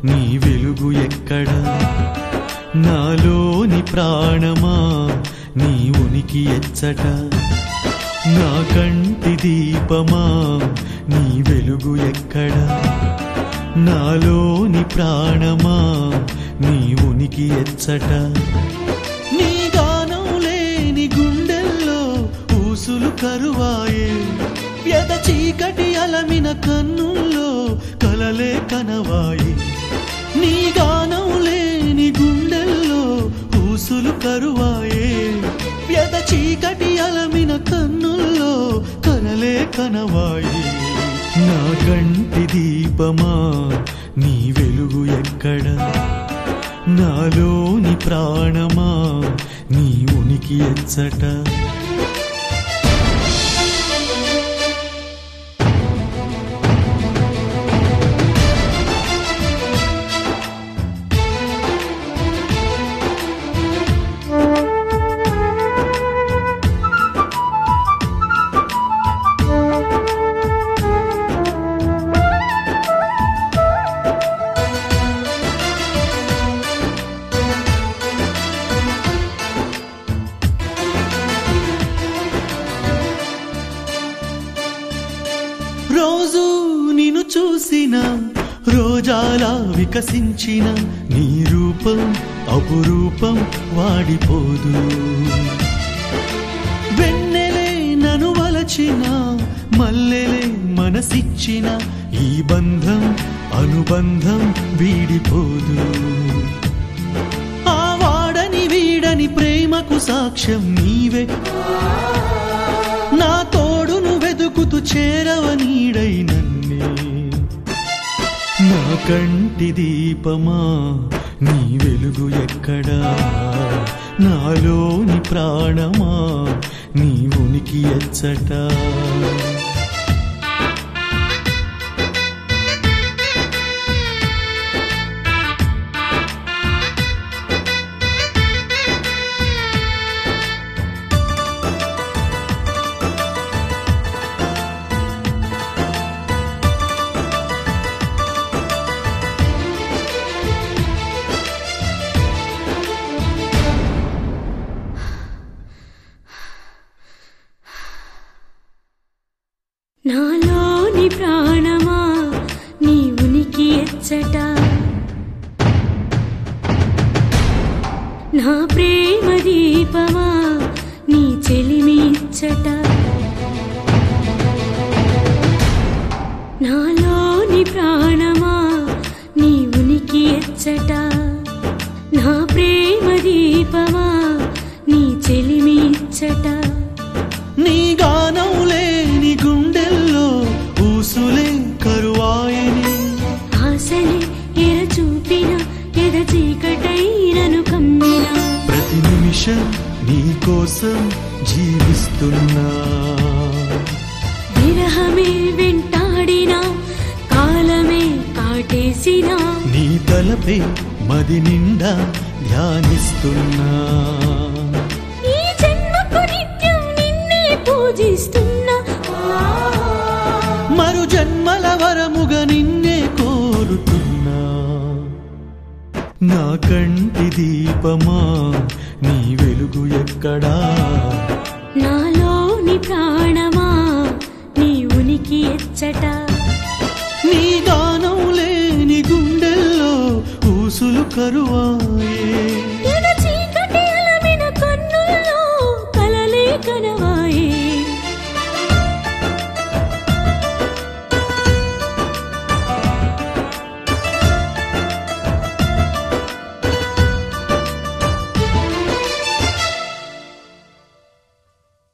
నీ వెలుగు ఎక్కడా నాలోని ప్రాణమా నీ ఉనికి ఎచ్చట నా కంటి దీపమా నీ వెలుగు ఎక్కడా నాలోని ప్రాణమా నీ ఉనికి ఎచ్చట నీ గానం లేని గుండెల్లో ఊసులు కరువాయే వ్యధ చీకటి అలమిన కన్నుల్లో కలలే కనవాయే నీ గానం లేని గుండెల్లో ఊసులు కరువాయే వ్యధ చీకటి అలమిన కన్నుల్లో కలలే కనవాయే నా కంటి దీపమా నీ వెలుగు ఎక్కడా నాలోని ప్రాణమా నీ ఉనికి ఎచ్చట రోజు నిన్ను చూసిన రోజాలా వికసించిన నీ రూపం అపురూపం వాడిపోదు వెన్నెలే నన్ను వలచిన మల్లెలే మనసిచ్చిన ఈ బంధం అనుబంధం వీడిపోదు ఆ వాడని వీడని ప్రేమకు సాక్ష్యం నీవే నా తోడును వెదుకుతూ చేరవ నీడై నన్నే నా కంటి దీపమా నీ వెలుగు ఎక్కడా నాలోని ప్రాణమా నీ ఉనికి ఎచ్చట నాలోని ప్రాణమా నీ ఉనికి ఎచ్చట నా ప్రేమ దీపమా నీ చెలిమి ఇచ్చట నాలోని ప్రాణమా నీ ఉనికి ఎచ్చట నా ప్రేమ దీపమా నీ చెలిమి ఇచ్చట నీ గానం లేని గుండెల్లో ఊసులే కరువాయని ఆశలే ఎర చూపిన ఎద చీకటైనను కమ్మిన ప్రతి నిమిషం నీ కోసం జీవిస్తున్నా విరహమే వెంటాడిన కాలమే కాటేసిన నీ తలపే మది నిండా ధ్యానిస్తున్నా ఈ జన్మకు నిత్యం నిన్నే పూజిస్తున్నా మరు జన్మల వరముగా నిన్నే కోరుతున్నా నా కంటి దీపమా నీ వెలుగు ఎక్కడా నాలోని ప్రాణమా నీ ఉనికి ఎచ్చట నీ గానం లేని గుండెల్లో ఊసులు కరువాయే